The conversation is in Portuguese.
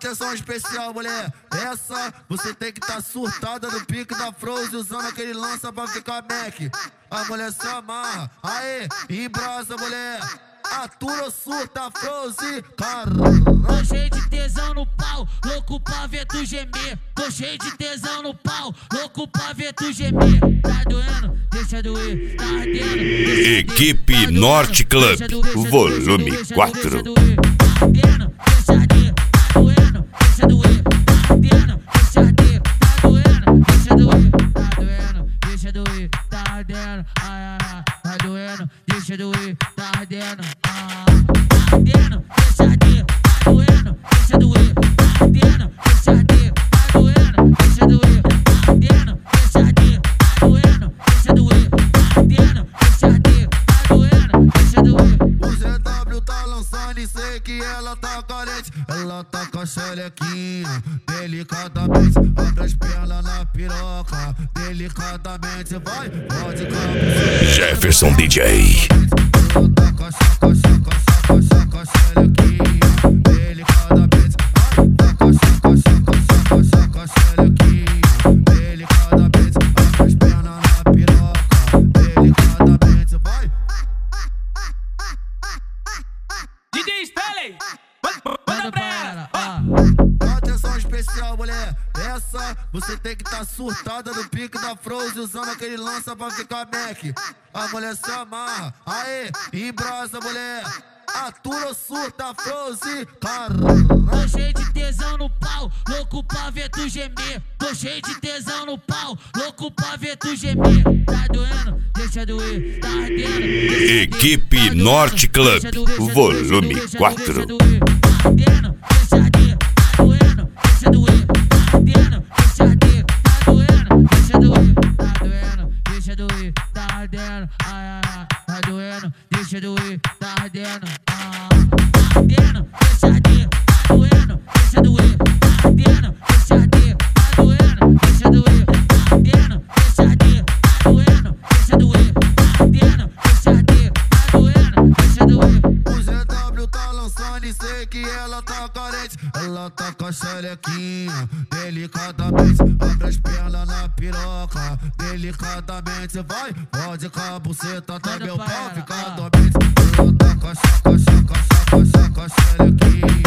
Atenção especial, mulher. Essa você tem que tá surtada no pique da Frozen, usando aquele lança pra ficar Mac. A mulher se amarra, aê, embrasa, mulher. Atura, surta, Frozen, Tô cheio de tesão no pau, louco pra ver tu gemer. Tô cheio de tesão no pau, louco pra ver tu gemer. Tá doendo? Deixa doer, tá ardendo. Equipe Norte Club, volume 4. Deixa doer, tá ardendo, ai, ai, tá doendo, deixa doer, tá ardendo, tá ardendo, deixa arder, tá doendo, deixa doer, tá ardendo, deixa arder, tá doendo, deixa doer, tá ardendo, deixa arder, tá doendo, deixa doer, tá ardendo, deixa arder, tá doendo, deixa doer. O ZW tá lançando e sei que ela tá carente. Ela tá com a xerequinha, delicadamente. Abre as pernas na piroca, delicadamente. Vai, pode caber. Jefferson DJ. Ela tá com a xerequinha, delicadamente. Tá com a xerequinha, delicadamente. Abre as pernas na piroca, delicadamente. Vai. DJ Stanley, manda pra ela. Atenção especial, mulher. Essa você tem que tá surtada no pique da Frozen, usando aquele lança pra ficar Mac. A mulher se amarra, aê, embrasa, mulher. Atura, surta, Frozen, Tô cheio de tesão no pau, louco pra ver tu gemer. Tô cheio de tesão no pau, louco pra ver tu gemer. Tá doendo? Deixa doer, tá ardendo. Equipe Norte Club, volume 4. Tá ardendo, deixa arder, tá doendo, deixa doer, tá ardendo, deixa arder, tá doendo, deixa doer, tá doendo, deixa doer, tá ardendo, ai, ai, ai, tá doendo, deixa doer, tá ardendo, tá ardendo, deixa arder, tá doendo, deixa doer, tá ardendo, deixa arder, tá doendo, deixa doer, tá ardendo, deixa arder, tá doendo, deixa doer, tá ardendo, deixa arder, tá doendo, deixa doer. O ZW tá lançando e sei que ela tá carente. Ela tá com a xerequinha, delicadamente. Abre as pernas na piroca, delicadamente. Vai, pode com a buceta, tá meu pau, fica dormente. Ela tá com a xerequinha.